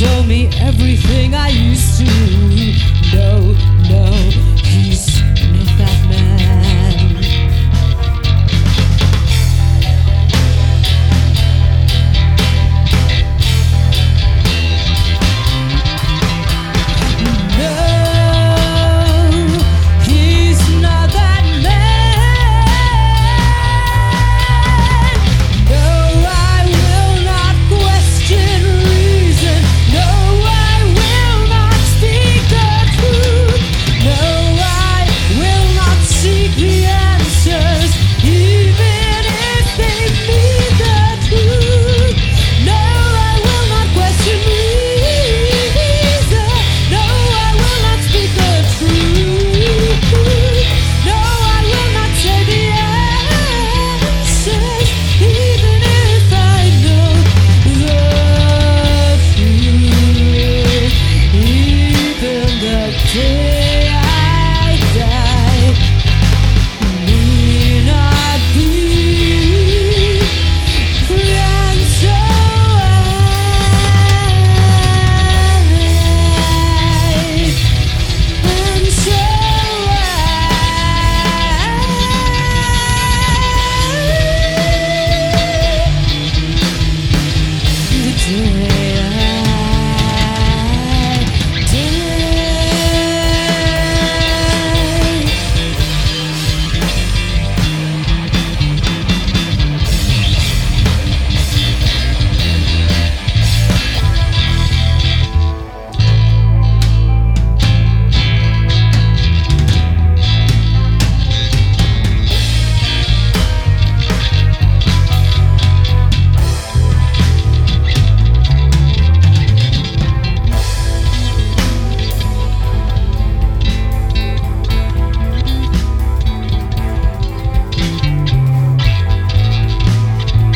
told me everything I used to know. No, he's not that man. No, he's not that man. No, I will not question reason. No, I will not speak the truth. No, I will not seek the answers, even if they mean the truth. No, I will not question reason. No, I will not speak the truth. No, I will not say the answers, even if I know the truth. Even the day I die may not be, and so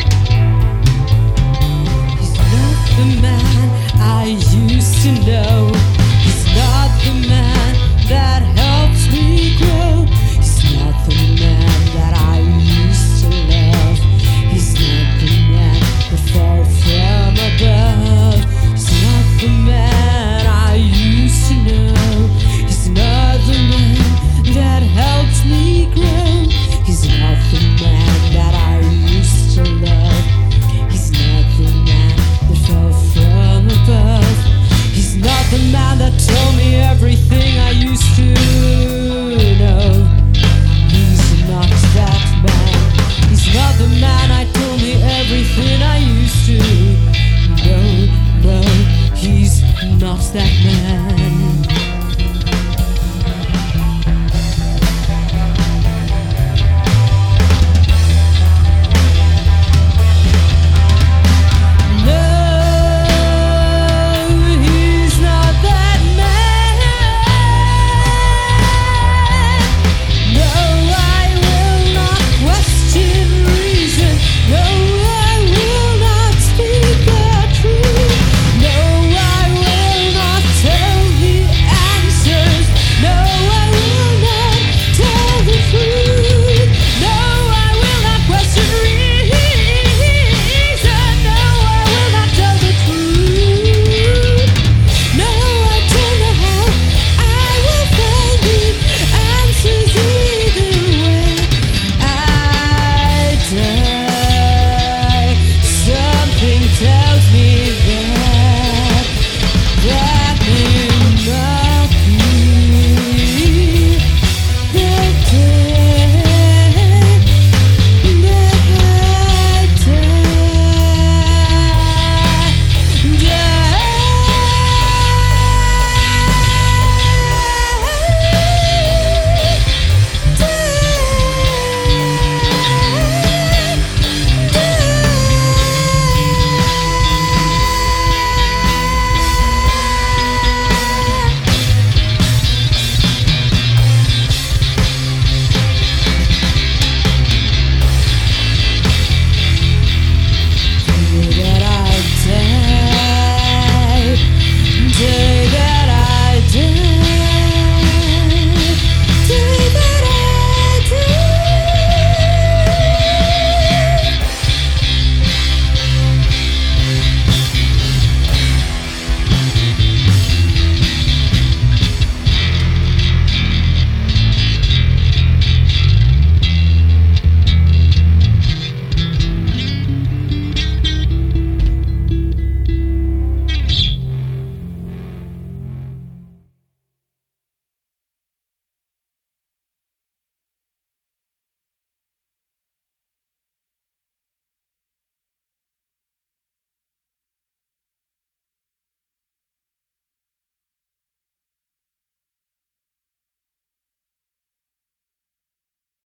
he's not the man I used to know.